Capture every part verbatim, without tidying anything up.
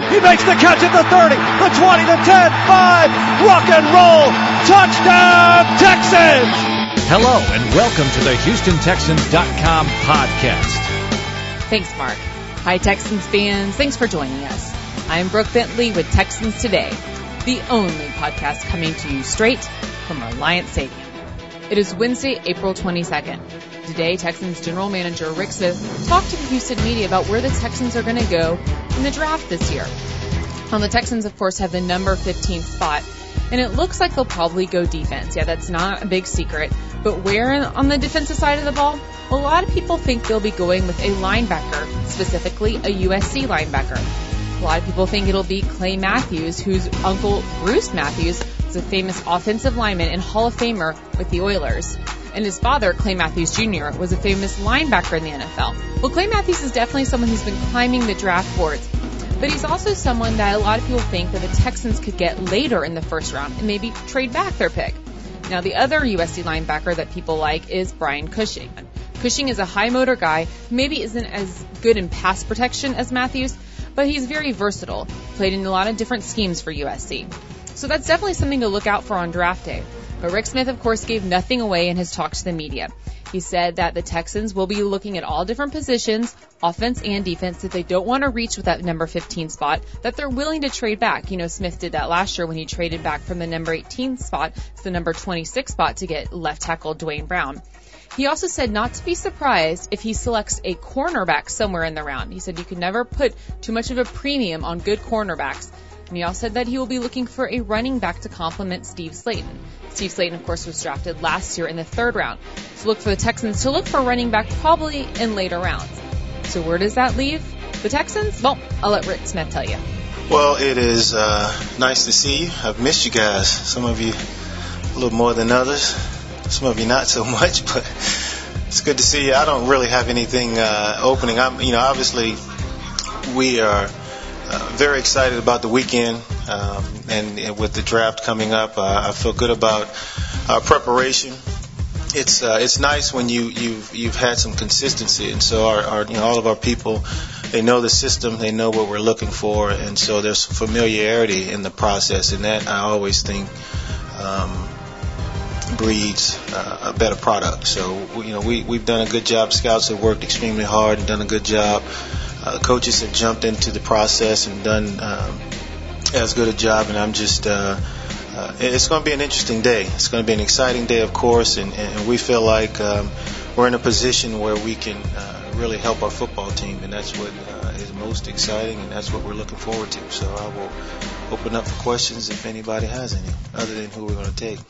He makes the catch at the thirty, the twenty, the ten, five. Rock and roll. Touchdown, Texans. Hello, and welcome to the Houston Texans dot com podcast. Thanks, Mark. Hi, Texans fans. Thanks for joining us. I'm Brooke Bentley with Texans Today, the only podcast coming to you straight from Reliant Stadium. It is Wednesday, April twenty-second. Today, Texans General Manager Rick Smith talked to the Houston media about where the Texans are going to go in the draft this year. Well, the Texans, of course, have the number fifteen spot, and it looks like they'll probably go defense. Yeah, that's not a big secret. But where on the defensive side of the ball? A lot of people think they'll be going with a linebacker, specifically a U S C linebacker. A lot of people think it'll be Clay Matthews, whose uncle Bruce Matthews is a famous offensive lineman and Hall of Famer with the Oilers. And his father, Clay Matthews Junior, was a famous linebacker in the N F L. Well, Clay Matthews is definitely someone who's been climbing the draft boards. But he's also someone that a lot of people think that the Texans could get later in the first round and maybe trade back their pick. Now, the other U S C linebacker that people like is Brian Cushing. Cushing is a high motor guy who maybe isn't as good in pass protection as Matthews, but he's very versatile, played in a lot of different schemes for U S C. So that's definitely something to look out for on draft day. But Rick Smith, of course, gave nothing away in his talk to the media. He said that the Texans will be looking at all different positions, offense and defense, that they don't want to reach with that number fifteen spot, that they're willing to trade back. You know, Smith did that last year when he traded back from the number eighteen spot to the number twenty-six spot to get left tackle Dwayne Brown. He also said not to be surprised if he selects a cornerback somewhere in the round. He said you could never put too much of a premium on good cornerbacks. And he also said that he will be looking for a running back to complement Steve Slayton. Steve Slayton, of course, was drafted last year in the third round. So look for the Texans to look for a running back probably in later rounds. So where does that leave the Texans? Well, I'll let Rick Smith tell you. Well, it is uh, nice to see you. I've missed you guys. Some of you a little more than others. Some of you not so much, but it's good to see you. I don't really have anything uh, opening. I'm, you know, obviously we are uh, very excited about the weekend, um, and, and with the draft coming up, uh, I feel good about our preparation. It's uh, it's nice when you you've you've had some consistency, and so our, our you know all of our people, they know the system, they know what we're looking for, and so there's familiarity in the process, and that I always think um, breeds uh, a better product. So you know we we've done a good job. Scouts have worked extremely hard and done a good job. Uh, coaches have jumped into the process and done um, as good a job, and I'm just. Uh, Uh, it's going to be an interesting day. It's going to be an exciting day, of course, and, and we feel like um, we're in a position where we can uh, really help our football team, and that's what uh, is most exciting, and that's what we're looking forward to. So I will open up for questions if anybody has any, other than who we're going to take.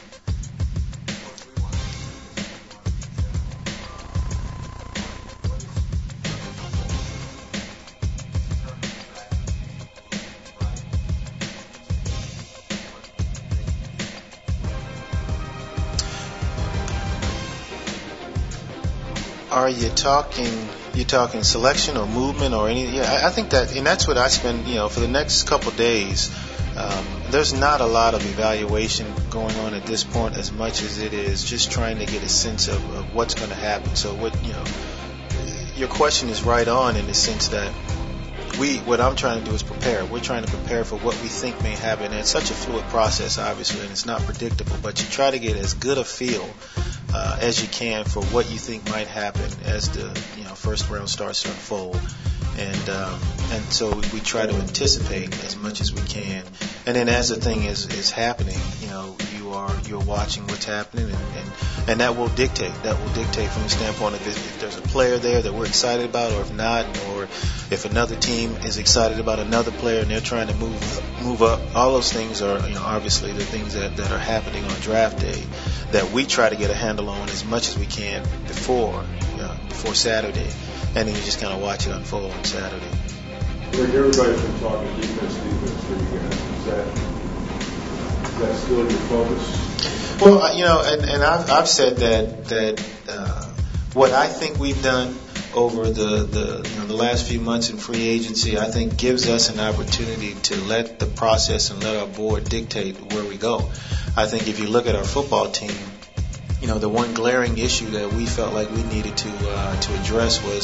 Are you talking? You talking selection or movement or any? Yeah, I, I think that, and that's what I spend. You know, for the next couple of days, um, there's not a lot of evaluation going on at this point, as much as it is just trying to get a sense of, of what's going to happen. So, what you know, your question is right on in the sense that we, what I'm trying to do is prepare. We're trying to prepare for what we think may happen. And it's such a fluid process, obviously, and it's not predictable. But you try to get as good a feel Uh, as you can for what you think might happen as the you know first round starts to unfold, and um, and so we try to anticipate as much as we can, and then as the thing is, is happening, you know you are you're watching what's happening, and, and, and that will dictate that will dictate from the standpoint of if, if there's a player there that we're excited about, or if not, or if another team is excited about another player and they're trying to move move up. All those things are you know obviously the things that, that are happening on draft day that we try to get a handle on as much as we can before you know, before Saturday, and then you just kind of watch it unfold on Saturday. Rick, everybody's been talking defense, defense for you guys. Is that, is that still your focus? Well, you know, and, and I've, I've said that that uh, what I think we've done over the, the you know the last few months in free agency, I think gives us an opportunity to let the process and let our board dictate where we go. I think if you look at our football team, you know, the one glaring issue that we felt like we needed to uh, to address was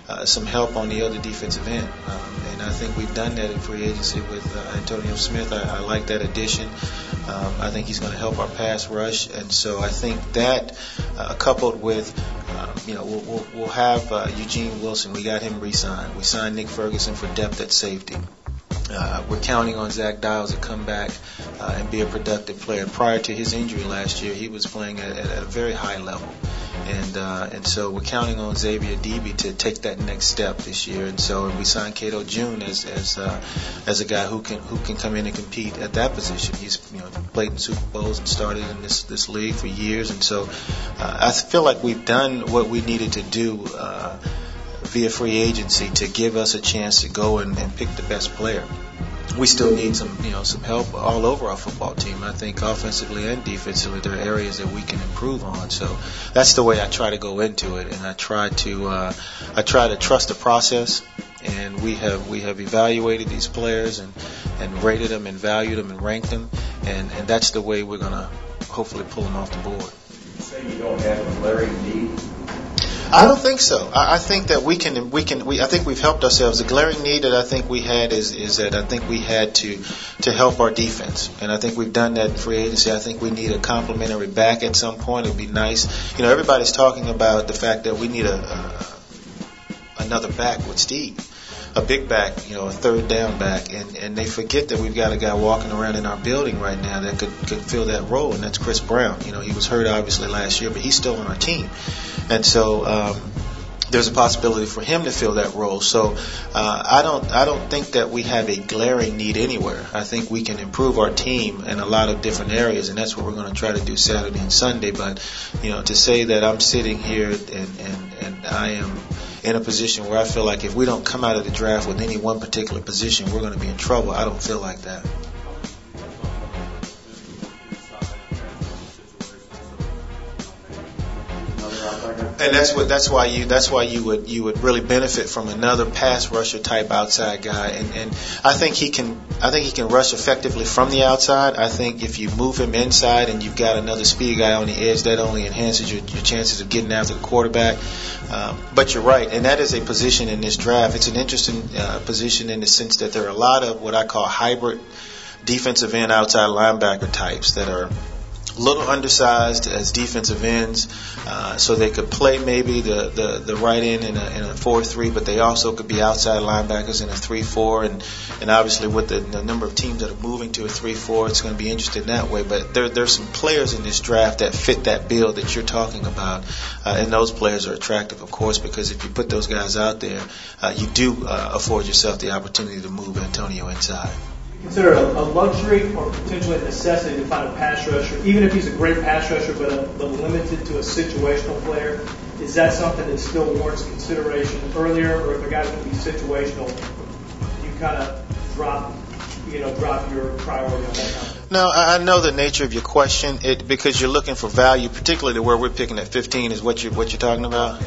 uh, some help on the other defensive end. Um, and I think we've done that in free agency with uh, Antonio Smith. I, I like that addition. Um, I think he's going to help our pass rush. And so I think that uh, coupled with, um, you know, we'll, we'll, we'll have uh, Eugene Wilson. We got him re-signed. We signed Nick Ferguson for depth at safety. Uh, we're counting on Zach Dials to come back uh, and be a productive player. Prior to his injury last year, he was playing at, at a very high level. And uh, and so we're counting on Xavier Deeby to take that next step this year. And so we signed Cato June as as uh, as a guy who can who can come in and compete at that position. He's you know played in Super Bowls and started in this this league for years. And so uh, I feel like we've done what we needed to do uh, via free agency to give us a chance to go and, and pick the best player. We still need some, you know, some help all over our football team. I think offensively and defensively, there are areas that we can improve on. So that's the way I try to go into it, and I try to, uh, I try to trust the process. And we have we have evaluated these players and, and rated them and valued them and ranked them, and, and that's the way we're gonna hopefully pull them off the board. You say you don't have a glaring need. I don't think so. I, I think that we can, we can, we, I think we've helped ourselves. The glaring need that I think we had is, is that I think we had to, to help our defense. And I think we've done that in free agency. I think we need a complimentary back at some point. It'd be nice. You know, everybody's talking about the fact that we need a, a another back with Steve. A big back, you know, a third down back, and, and they forget that we've got a guy walking around in our building right now that could, could fill that role, and that's Chris Brown. You know, he was hurt obviously last year, but he's still on our team. And so um, there's a possibility for him to fill that role. So uh, I don't I don't think that we have a glaring need anywhere. I think we can improve our team in a lot of different areas, and that's what we're going to try to do Saturday and Sunday. But, you know, to say that I'm sitting here and, and, and I am in a position where I feel like if we don't come out of the draft with any one particular position, we're going to be in trouble. I don't feel like that. And that's what that's why you that's why you would you would really benefit from another pass rusher type outside guy, and, and I think he can I think he can rush effectively from the outside. I think if you move him inside and you've got another speed guy on the edge, that only enhances your, your chances of getting after the quarterback. Um, but you're right, and that is a position in this draft. It's an interesting uh, position in the sense that there are a lot of what I call hybrid defensive end outside linebacker types that are a little undersized as defensive ends, uh, so they could play maybe the, the, the right end in a, in a four three, but they also could be outside linebackers in a three four, and, and obviously with the, the number of teams that are moving to a three four, it's going to be interesting that way. But there there's some players in this draft that fit that bill that you're talking about, uh, and those players are attractive, of course, because if you put those guys out there, uh, you do uh, afford yourself the opportunity to move Antonio inside. Consider a, a luxury or potentially a necessity to find a pass rusher, even if he's a great pass rusher, but, a, but limited to a situational player? Is that something that still warrants consideration earlier, or if a guy's going to be situational, you kind of drop, you know, drop your priority on that kind of? No, I know the nature of your question. It because you're looking for value, particularly where we're picking at fifteen, is what you what you're talking about.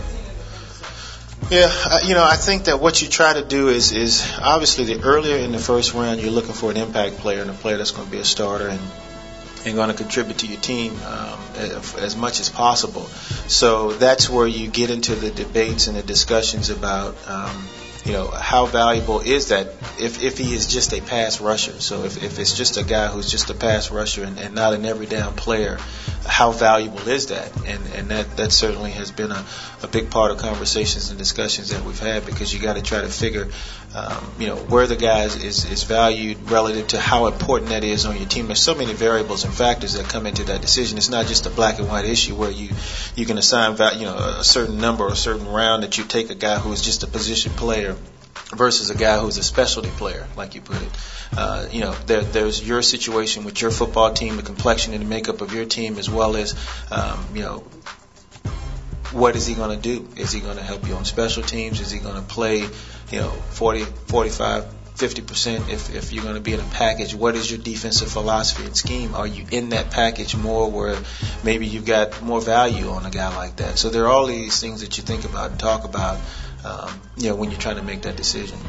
Yeah, you know, I think that what you try to do is, is obviously the earlier in the first round, you're looking for an impact player and a player that's going to be a starter and, and going to contribute to your team um, as, as much as possible. So that's where you get into the debates and the discussions about, um, you know, how valuable is that if, if he is just a pass rusher. So if, if it's just a guy who's just a pass rusher and, and not an every down player, how valuable is that? And and that, that certainly has been a, a big part of conversations and discussions that we've had, because you got to try to figure, um, you know, where the guy is, is valued relative to how important that is on your team. There's so many variables and factors that come into that decision. It's not just a black and white issue where you, you can assign value, you know, a certain number or a certain round that you take a guy who is just a position player versus a guy who's a specialty player, like you put it. Uh, you know, there, there's your situation with your football team, the complexion and the makeup of your team, as well as, um, you know, what is he going to do? Is he going to help you on special teams? Is he going to play, you know, forty, forty-five, fifty percent if, if you're going to be in a package? What is your defensive philosophy and scheme? Are you in that package more where maybe you've got more value on a guy like that? So there are all these things that you think about and talk about, um, you know, when you're trying to make that decision.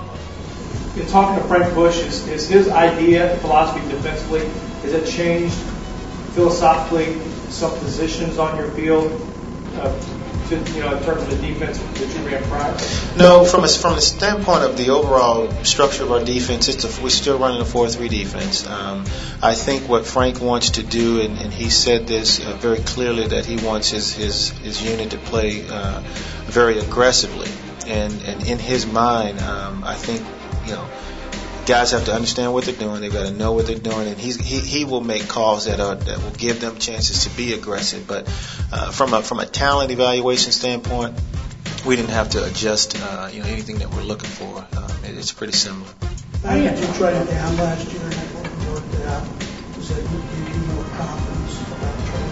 In talking to Frank Bush, is, is his idea and philosophy defensively, has it changed philosophically some positions on your field? Uh, to, you know, in terms of the defense that you ran prior? No, from a, from the standpoint of the overall structure of our defense, it's a, we're still running a four three defense. Um, I think what Frank wants to do, and, and he said this uh, very clearly, that he wants his his, his unit to play uh, very aggressively. And, and in his mind, um, I think, you know, guys have to understand what they're doing. They've got to know what they're doing, and he's, he he will make calls that are that will give them chances to be aggressive. But uh, from a from a talent evaluation standpoint, we didn't have to adjust uh, you know anything that we're looking for. Um, it, it's pretty similar. How did you trade down last year and that wasn't worked out? Does that give you more confidence about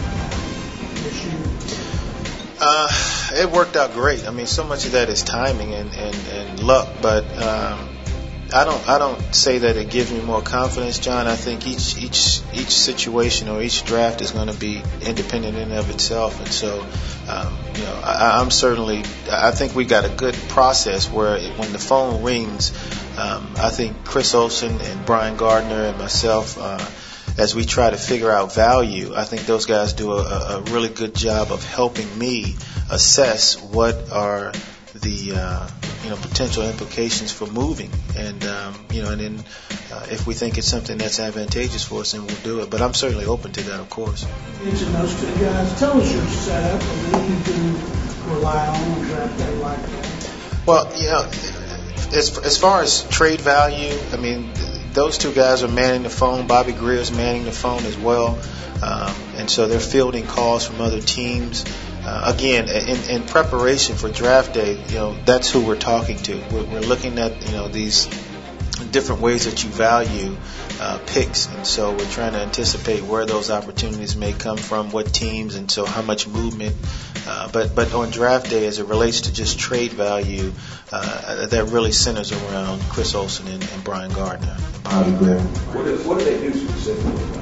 trading this year? Uh, it worked out great. I mean, so much of that is timing and, and, and luck, but. Um, I don't. I don't say that it gives me more confidence, John. I think each each each situation or each draft is going to be independent in and of itself, and so um, you know, I, I'm certainly. I think we got a good process where it, when the phone rings, um, I think Chris Olsen and Brian Gardner and myself, uh, as we try to figure out value, I think those guys do a, a really good job of helping me assess what are the uh, you know potential implications for moving, and um, you know, and then uh, if we think it's something that's advantageous for us, then we'll do it. But I'm certainly open to that, of course. Mention those two guys. Tell us your setup and what you do rely on on draft day like that. Well, you know, as as far as trade value, I mean, those two guys are manning the phone. Bobby Greer's manning the phone as well, um, and so they're fielding calls from other teams. Uh, again, in, in preparation for draft day, you know, that's who we're talking to. We're, we're looking at, you know, these different ways that you value uh, picks, and so we're trying to anticipate where those opportunities may come from, what teams, and so how much movement. Uh, but but on draft day, as it relates to just trade value, uh, that really centers around Chris Olsen and, and Brian Gardner and Bobby Greer. What do, what do they do specifically?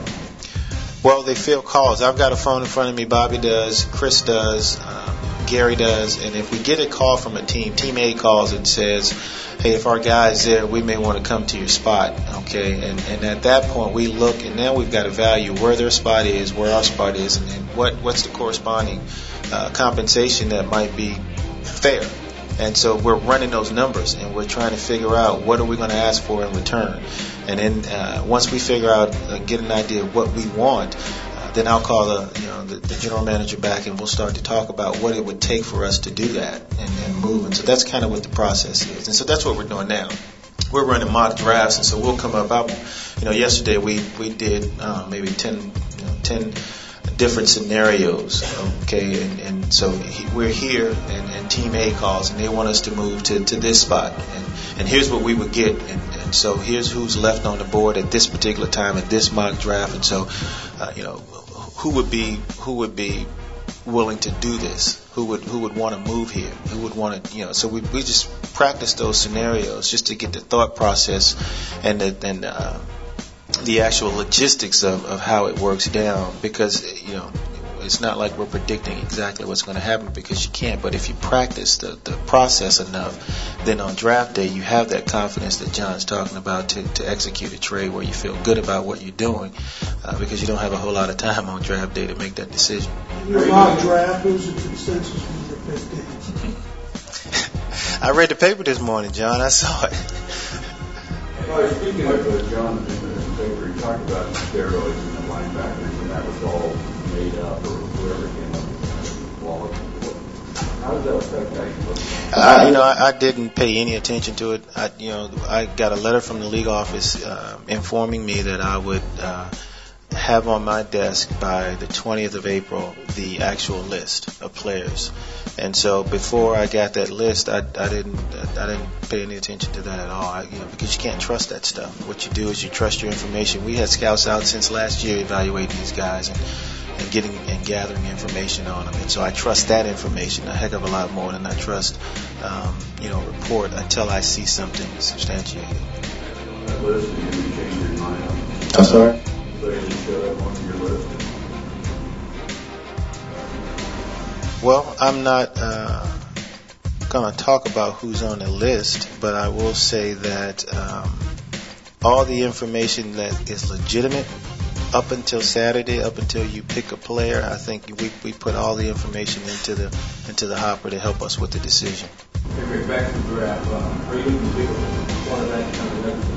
Well, they field calls. I've got a phone in front of me. Bobby does. Chris does. Um, Gary does. And if we get a call from a team, Team A calls and says, hey, if our guy's there, we may want to come to your spot. Okay. And, and at that point, we look, and now we've got to value where their spot is, where our spot is, and then what, what's the corresponding uh, compensation that might be fair. And so we're running those numbers, and we're trying to figure out what are we going to ask for in return. And then uh, once we figure out, uh, get an idea of what we want, uh, then I'll call the, you know, the, the general manager back, and we'll start to talk about what it would take for us to do that and, and move. And so that's kind of what the process is. And so that's what we're doing now. We're running mock drafts, and so we'll come up. Out, you know, yesterday we we did uh, maybe ten, you know, ten. different scenarios, okay, and, and so he, we're here, and, and Team A calls, and they want us to move to, to this spot, and, and here's what we would get, and, and so here's who's left on the board at this particular time at this mock draft, and so, uh, you know, who would be who would be willing to do this? Who would who would want to move here? Who would want to, you know? So we we just practice those scenarios just to get the thought process and the, and uh, the actual logistics of, of how it works down, because, you know, it's not like we're predicting exactly what's going to happen, because you can't. But if you practice the, the process enough, then on draft day you have that confidence that John's talking about to, to execute a trade where you feel good about what you're doing, uh, because you don't have a whole lot of time on draft day to make that decision. Your mock draft was a consensus when you're fifteen. I read the paper this morning, John. I saw it. Well, speaking of uh, John in the paper, he talked about steroids and the linebackers, and that was all made up, or whoever came up with the law. How does that affect how you look at it? I, you know, I, I didn't pay any attention to it. I, you know, I got a letter from the league office uh, informing me that I would uh, have on my desk by the twentieth of April the actual list of players. And so before I got that list, I, I didn't I didn't pay any attention to that at all. I, you know, because you can't trust that stuff. What you do is you trust your information. We had scouts out since last year evaluating these guys and, and getting and gathering information on them. And so I trust that information a heck of a lot more than I trust um, you know report until I see something substantiated. That list, you can change your mind on. I'm sorry? So you show that on your list. Well, I'm not uh, going to talk about who's on the list, but I will say that um, all the information that is legitimate up until Saturday, up until you pick a player, I think we we put all the information into the into the hopper to help us with the decision. Okay, back to the draft. Um, are you looking to pick a quarterback kind of leverage?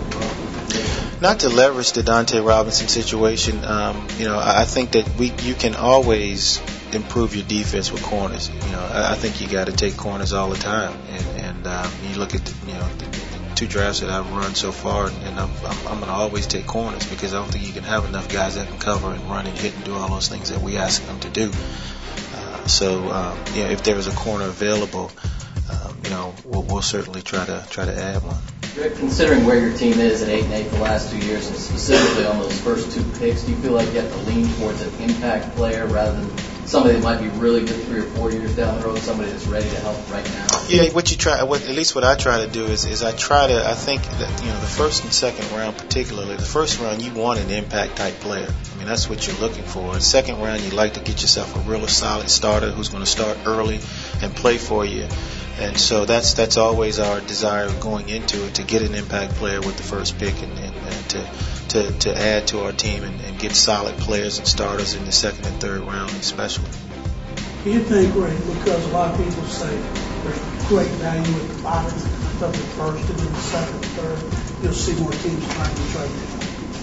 Not to leverage the Dante Robinson situation. Um, you know, I think that we you can always improve your defense with corners. You know, I, I think you got to take corners all the time. And, and um, you look at the, you know the, the two drafts that I've run so far, and, and I'm, I'm, I'm going to always take corners because I don't think you can have enough guys that can cover and run and hit and do all those things that we ask them to do. Uh, so, um, you know, if there is a corner available, um, you know, we'll, we'll certainly try to try to add one. Considering where your team is at eight and eight the last two years, and specifically on those first two picks, do you feel like you have to lean towards an impact player rather than somebody that might be really good three or four years down the road, somebody that's ready to help right now? Yeah, what you try, what, at least what I try to do is, is I try to, I think that, you know, the first and second round particularly, the first round you want an impact type player. I mean, that's what you're looking for. The second round you like to get yourself a real solid starter who's going to start early and play for you. And so that's that's always our desire going into it, to get an impact player with the first pick and, and, and to, to to add to our team and, and get solid players and starters in the second and third round especially. Do you think, Ray, because a lot of people say there's great value at the bottom of the first and then the second and third, you'll see more teams trying to trade it?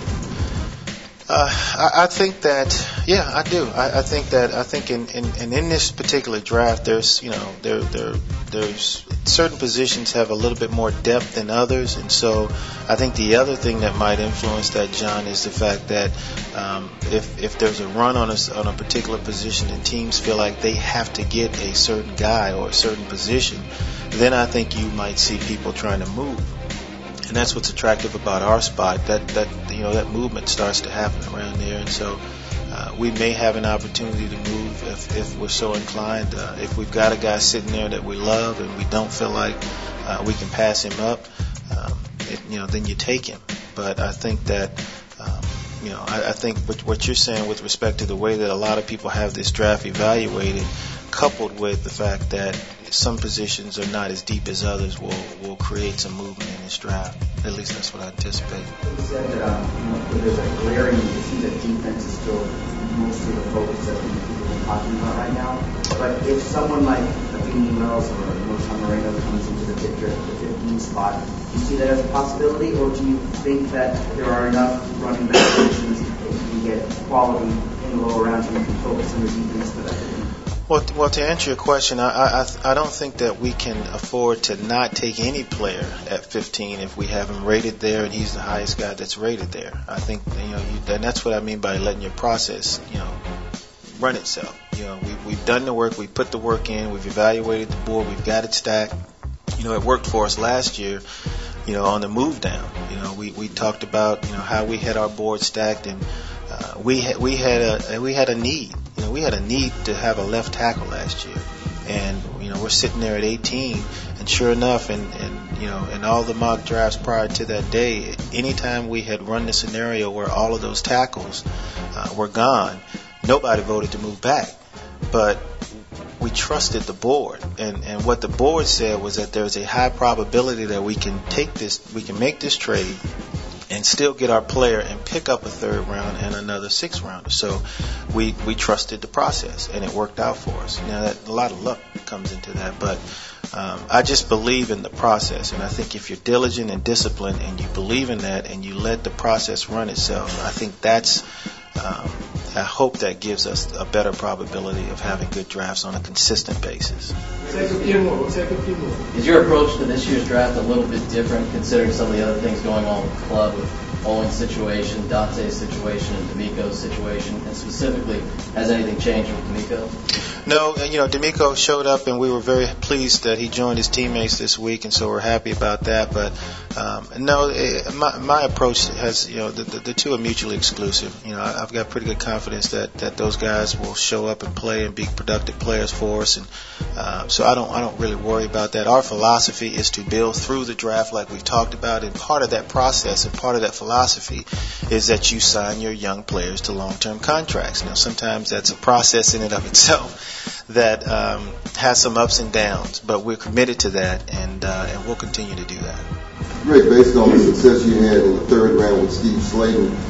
Uh, I, I think that, yeah, I do. I, I think that, I think in, in, and in this particular draft, there's, you know, there, there, there's certain positions have a little bit more depth than others, and so I think the other thing that might influence that, John, is the fact that um, if if there's a run on a on a particular position and teams feel like they have to get a certain guy or a certain position, then I think you might see people trying to move. And that's what's attractive about our spot. That that you know that movement starts to happen around there, and so uh, we may have an opportunity to move if, if we're so inclined. Uh, if we've got a guy sitting there that we love and we don't feel like uh, we can pass him up, um, it, you know, then you take him. But I think that um, you know I, I think what, what you're saying with respect to the way that a lot of people have this draft evaluated, coupled with the fact that some positions are not as deep as others, will will create some movement in this draft. At least that's what I anticipate. You said that um, you know, there's a glaring, it seems that defense is still mostly the focus that people are talking about right now. But if someone like Beanie Wells or Moshe Moreno comes into the picture at the fifteen spot, do you see that as a possibility, or do you think that there are enough running back positions that you can get quality in the lower rounds and you can focus on the defense for that? Well, well, to answer your question, I, I I don't think that we can afford to not take any player at fifteen if we have him rated there and he's the highest guy that's rated there. I think you know, you, and that's what I mean by letting your process, you know, run itself. You know, we we've done the work, we put the work in, we've evaluated the board, we've got it stacked. You know, it worked for us last year. You know, on the move down, you know, we we talked about you know how we had our board stacked, and uh, we had we had a we had a need. You know, we had a need to have a left tackle last year, and you know we're sitting there at eighteen, and sure enough, and, and you know, in all the mock drafts prior to that day, anytime we had run the scenario where all of those tackles uh, were gone, nobody voted to move back, but we trusted the board, and and what the board said was that there's a high probability that we can take this, we can make this trade and still get our player and pick up a third round and another sixth rounder. So we we trusted the process, and it worked out for us. Now, that, a lot of luck comes into that, but um, I just believe in the process, and I think if you're diligent and disciplined and you believe in that and you let the process run itself, I think that's um, I hope that gives us a better probability of having good drafts on a consistent basis. Take a few more. Take a few more. Is your approach to this year's draft a little bit different, considering some of the other things going on with the club, with Owen's situation, Dante's situation, and D'Amico's situation, and specifically, has anything changed with D'Amico? No, you know, D'Amico showed up, and we were very pleased that he joined his teammates this week, and so we're happy about that. But um, no, it, my, my approach has, you know, the, the, the two are mutually exclusive. You know, I've got pretty good confidence that, that those guys will show up and play and be productive players for us, and uh, so I don't I don't really worry about that. Our philosophy is to build through the draft, like we've talked about, and part of that process and part of that philosophy is that you sign your young players to long-term contracts. Now, sometimes that's a process in and of itself that um, has some ups and downs, but we're committed to that, and uh, and we'll continue to do that. Rick, based on the success you had in the third round with Steve Slayton,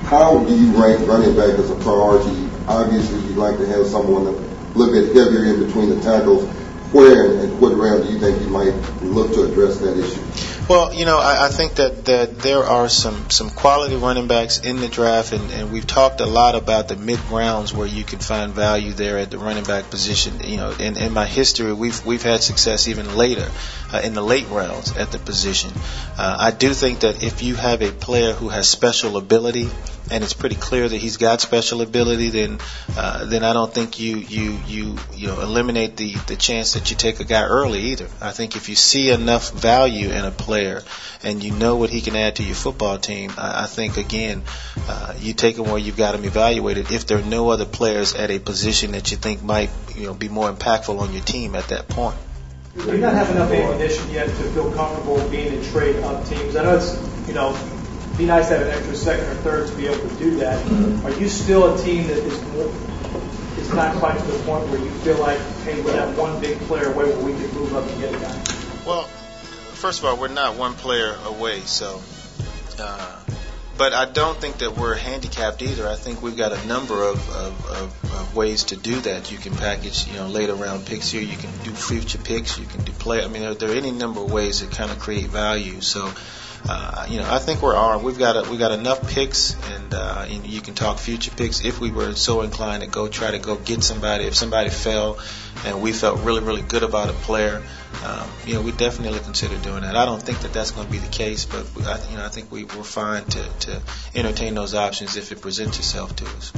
how do you rank running back as a priority? Obviously, you'd like to have someone a little bit heavier in between the tackles. Where and what round do you think you might look to address that issue? Well, you know, I, I think that, that there are some, some quality running backs in the draft, and, and we've talked a lot about the mid rounds where you can find value there at the running back position. You know, in, in my history, we've we've had success even later uh, in the late rounds at the position. Uh, I do think that if you have a player who has special ability, and it's pretty clear that he's got special ability, then uh, then I don't think you you you you know eliminate the the chance that you take a guy early either. I think if you see enough value in a player and you know what he can add to your football team, I, I think again uh, you take him where you've got him evaluated. If there are no other players at a position that you think might you know be more impactful on your team at that point. Do you not have enough ammunition yet to feel comfortable being in trade up teams? I know it's you know. It'd be nice to have an extra second or third to be able to do that. Mm-hmm. Are you still a team that is more, is not quite to the point where you feel like, hey, we're that one big player away where we can move up and get a guy? Well, first of all, we're not one player away, so. Uh, but I don't think that we're handicapped either. I think we've got a number of, of, of, of ways to do that. You can package, you know, later round picks here. You can do future picks. You can do play. I mean, there, there are any number of ways that kind of create value. So. Uh, you know, I think we're armed. We've got a, we've got enough picks, and, uh, and you can talk future picks if we were so inclined to go try to go get somebody. If somebody fell, and we felt really really good about a player, um, you know, we definitely consider doing that. I don't think that that's going to be the case, but we, I, you know, I think we, we're fine to, to entertain those options if it presents itself to us.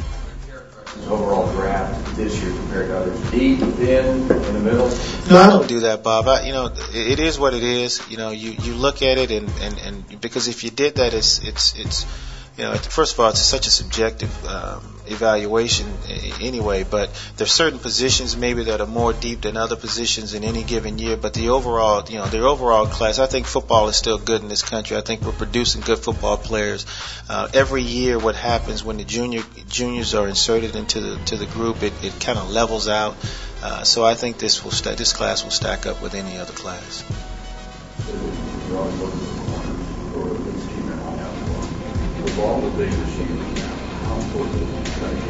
Overall draft this year compared to others, deep, thin, in the middle? No, I don't do that, Bob. I, you know, it is what it is. You know, you, you look at it, and, and, and because if you did that, it's it's it's you know, first of all, it's such a subjective um, evaluation anyway. But there's certain positions maybe that are more deep than other positions in any given year. But the overall, you know, the overall class, I think football is still good in this country. I think we're producing good football players. Uh, every year, what happens when the junior juniors are inserted into the to the group, it, it kind of levels out. Uh, so I think this will sta- this class will stack up with any other class. All the big machines now. How important is it to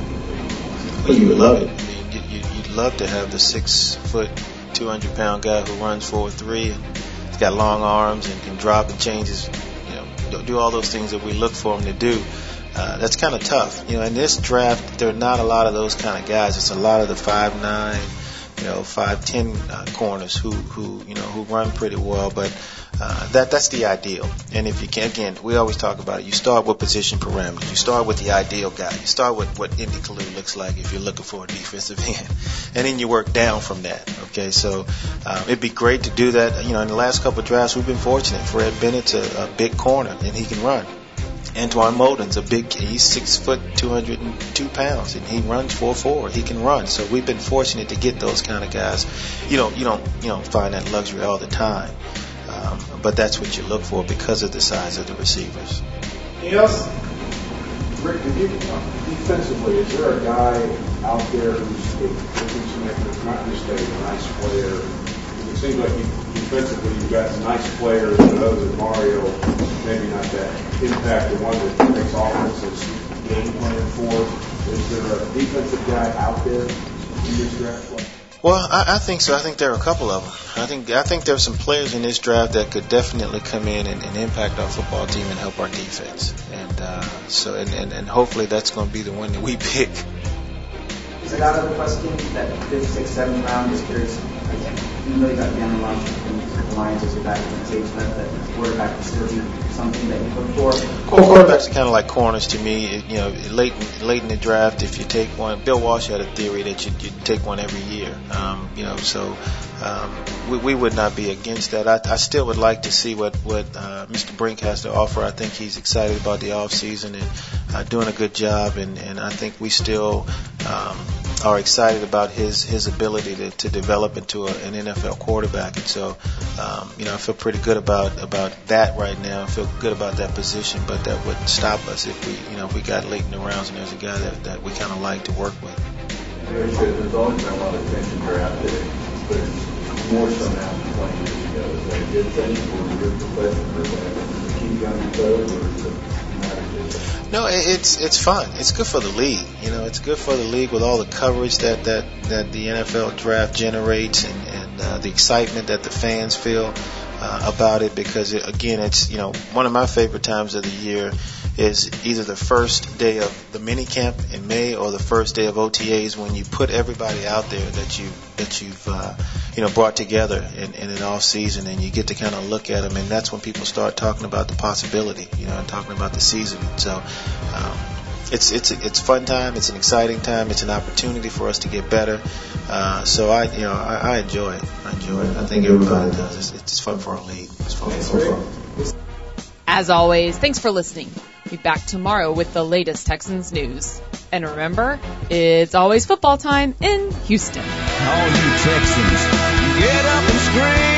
get? Well, you would love it. I mean, you, you, you'd love to have the six foot, two hundred pound guy who runs four three. He's got long arms and can drop and changes. You know, do all those things that we look for him to do. Uh, that's kind of tough. You know, in this draft, there are not a lot of those kind of guys. It's a lot of the five nine, you know, five ten uh, corners who who you know who run pretty well, but. Uh, that that's the ideal. And if you can, again, we always talk about it. You start with position parameters. You start with the ideal guy. You start with what Indy Kalu looks like if you're looking for a defensive end, and then you work down from that. Okay, so um, it'd be great to do that. You know, in the last couple of drafts, we've been fortunate. Fred Bennett's a, a big corner, and he can run. Antoine Molden's a big. He's six foot, two hundred two pounds, and he runs four four. He can run. So we've been fortunate to get those kind of guys. You don't you don't you don't find that luxury all the time. Um, but that's what you look for because of the size of the receivers. Yes. Rick, defensively, is there a guy out there who's who's not just a nice player? It seems like you, defensively you've got nice players, but other than Mario, maybe not that impact, the one that makes offenses game plan for. Is there a defensive guy out there in this draft? Well, I, I think so. I think there are a couple of them. I think I think there are some players in this draft that could definitely come in and, and impact our football team and help our defense. And uh, so, and, and, and hopefully that's going to be the one that we pick. Is it out of the question that fifth, sixth, seventh round? Just curious. You really got the underline from the Lions as your back in the stage left that quarterback is still something that you look for? Well, quarterbacks are kind of like corners to me. You know, late in, late in the draft, if you take one, Bill Walsh had a theory that you you take one every year. Um, you know, so um, we, we would not be against that. I, I still would like to see what what uh, Mister Brink has to offer. I think he's excited about the off season and uh, doing a good job, and, and I think we still um, are excited about his his ability to, to develop into a, an N F L quarterback. And so, um, you know, I feel pretty good about about that right now. I feel good about that position, but that wouldn't stop us if we, you know, if we got late in the rounds and there's a guy that, that we kind of like to work with. There's always been a lot of attention drafted, but more so now than twenty years ago. Is that a good thing for your profession, or is that keep you on your toes, or is it matter? No, it, it's it's fun. It's good for the league. You know, it's good for the league with all the coverage that that, that the N F L draft generates, and, and uh, the excitement that the fans feel uh, about it. Because it, again, it's you know one of my favorite times of the year is either the first day of the mini camp in May or the first day of O T As, when you put everybody out there that you that you've uh, you know brought together in, in an off season, and you get to kind of look at them, and that's when people start talking about the possibility, you know, and talking about the season. So um, it's it's it's a fun time, it's an exciting time, it's an opportunity for us to get better. Uh, so I you know I, I enjoy it. I enjoy it. I think everybody does. It's, it's fun for our league. It's fun. It's fun. As always, thanks for listening. Be back tomorrow with the latest Texans news. And remember, it's always football time in Houston. All you Texans, get up and scream.